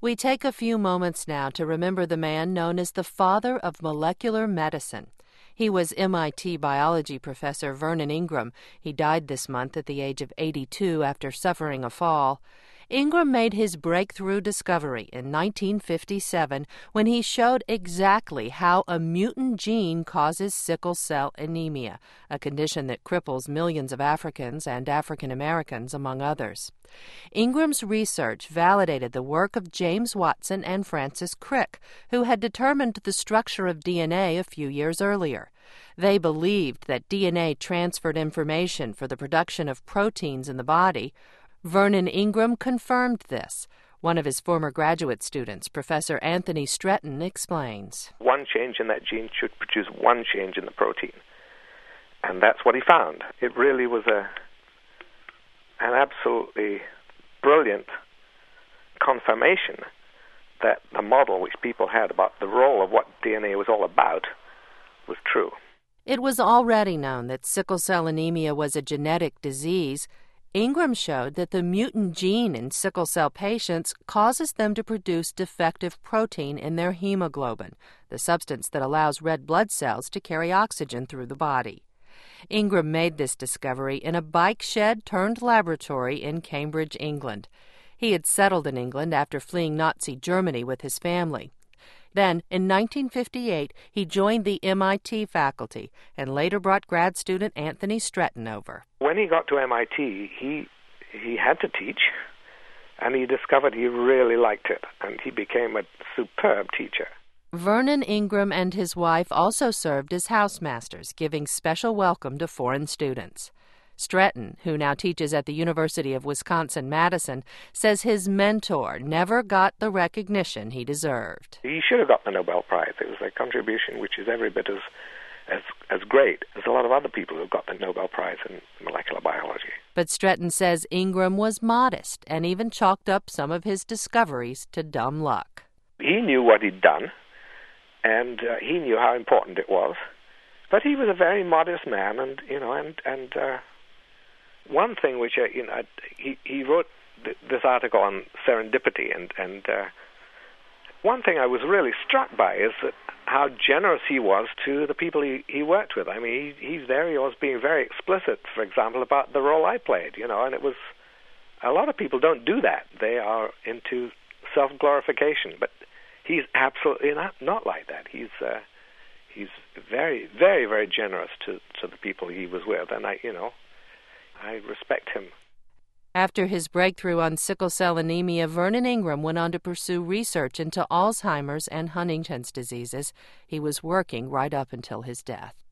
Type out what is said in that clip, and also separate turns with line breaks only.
We take a few moments now to remember the man known as the father of molecular medicine. He was MIT biology professor Vernon Ingram. He died this month at the age of 82 after suffering a fall. Ingram made his breakthrough discovery in 1957 when he showed exactly how a mutant gene causes sickle cell anemia, a condition that cripples millions of Africans and African Americans, among others. Ingram's research validated the work of James Watson and Francis Crick, who had determined the structure of DNA a few years earlier. They believed that DNA transferred information for the production of proteins in the body. Vernon Ingram confirmed this. One of his former graduate students, Professor Anthony Stretton, explains.
One change in that gene should produce one change in the protein. And that's what he found. It really was an absolutely brilliant confirmation that the model which people had about the role of what DNA was all about was true.
It was already known that sickle cell anemia was a genetic disease. Ingram showed that the mutant gene in sickle cell patients causes them to produce defective protein in their hemoglobin, the substance that allows red blood cells to carry oxygen through the body. Ingram made this discovery in a bike shed turned laboratory in Cambridge, England. He had settled in England after fleeing Nazi Germany with his family. Then, in 1958, he joined the MIT faculty and later brought grad student Anthony Stretton over.
When he got to MIT, he had to teach, and he discovered he really liked it, and he became a superb teacher.
Vernon Ingram and his wife also served as housemasters, giving special welcome to foreign students. Stretton, who now teaches at the University of Wisconsin-Madison, says his mentor never got the recognition he deserved.
He should have got the Nobel Prize. It was a contribution which is every bit as great as a lot of other people who got the Nobel Prize in molecular biology.
But Stretton says Ingram was modest and even chalked up some of his discoveries to dumb luck.
He knew what he'd done, and he knew how important it was. But he was a very modest man, and one thing which he wrote this article on serendipity, and one thing I was really struck by is that how generous he was to the people he worked with. I mean, he was being very explicit, for example, about the role I played, and it was, a lot of people don't do that. They are into self-glorification, but he's absolutely not like that. He's very, very, very generous to the people he was with, and I respect him.
After his breakthrough on sickle cell anemia, Vernon Ingram went on to pursue research into Alzheimer's and Huntington's diseases. He was working right up until his death.